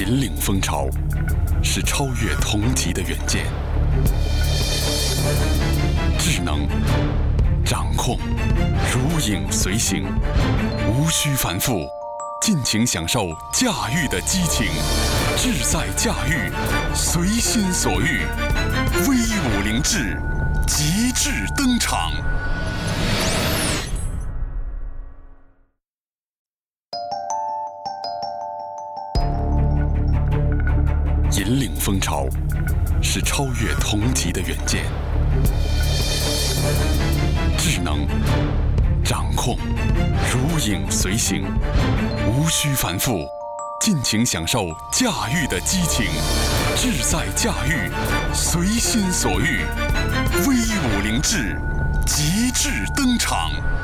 引领风潮，是超越同级的远见。智能掌控，如影随形，无需反复，尽情享受驾驭的激情。志在驾驭，随心所欲，威武凌志，极致登场。引领风潮，是超越同级的远见。智能掌控，如影随形，无需反复，尽情享受驾驭的激情。志在驾驭，随心所欲，威武凌志，极致登场。